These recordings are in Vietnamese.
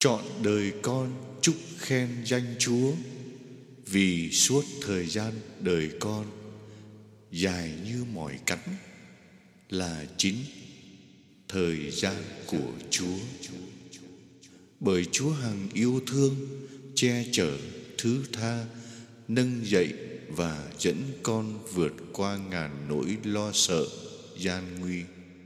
Trọn đời con chúc khen danh Chúa, vì suốt thời gian đời con dài như mỏi cắn là chính thời gian của Chúa. Bởi Chúa hằng yêu thương, che chở, thứ tha, nâng dậy và dẫn con vượt qua ngàn nỗi lo sợ, gian nguy.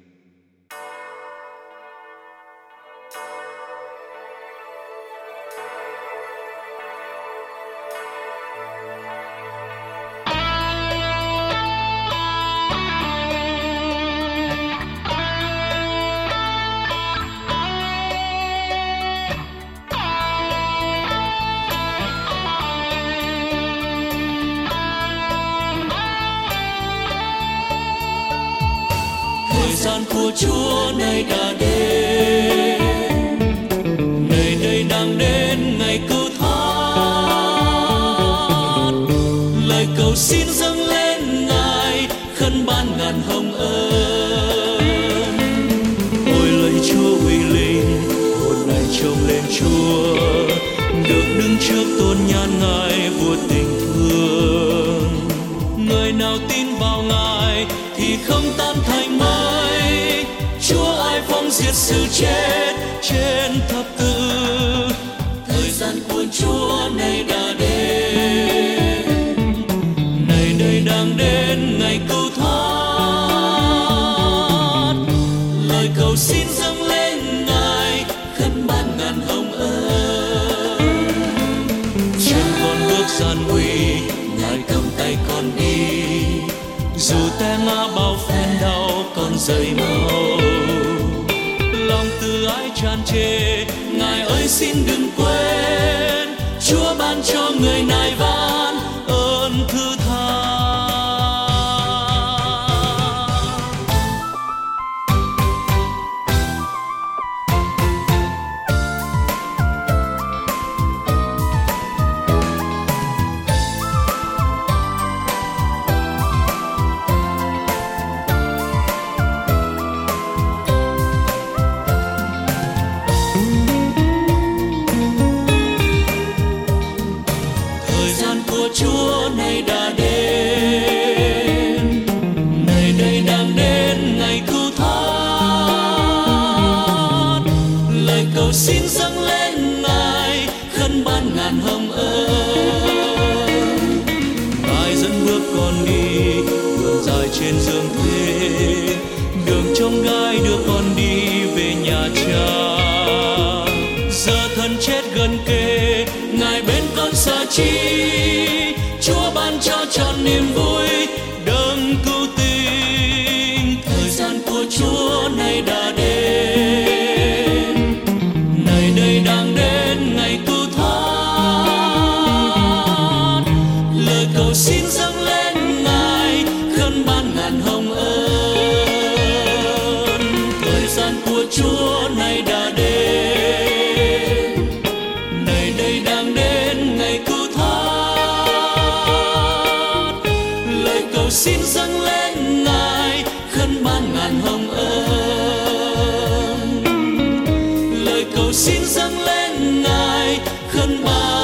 Thời gian của Chúa nay đã đến, nơi đây đang đến ngày cứu thoát. Lời cầu xin dâng lên Ngài, khấn ban ngàn hồng ơn. Ôi lạy Chúa uy linh, hồn này trông lên Chúa, được đứng trước tôn nhan Ngài vua tình thương. Người nào tin vào Ngài thì không tan thành mây. Chúa ai phong diệt sự chết trên thập tự. Thời gian của Chúa nay đã đến, này đây đang đến ngày cứu thoát. Lời cầu xin dâng lên Ngài, khấn ban ngàn hồng ơn. Chẳng còn bước gian nguy, Ngài cầm tay con đi. Dù té ngã bao phen đau còn dậy mau, lòng từ ái tràn trề, Ngài ơi xin đừng quên. Chúa ban cho người nài van ơn thứ tha. Chúa nay đã đến, nơi đây đang đến ngày cứu thoát. Lời cầu xin dâng lên Ngài, khấn ban ngàn hồng ơn. Ngài dẫn bước con đi, đường dài trên dương thế, đường trong gai đưa con đi về nhà Cha. Giờ thân chết gần kề, Ngài bên con sợ chi. Chúa ban cho trọn niềm vui đấng cứu tinh. Thời gian của Chúa nay đã đến, này đây đang đến ngày cứu thoát. Lời cầu xin dâng lên Ngài, khấn ban ngàn hồng ơn. Thời gian của Chúa nay đã đến, này đây đang đến ngày cứu thoát. Cầu xin dâng lên Ngài, khấn ban ngàn hồng ơn. Lời cầu xin dâng lên Ngài, khấn ban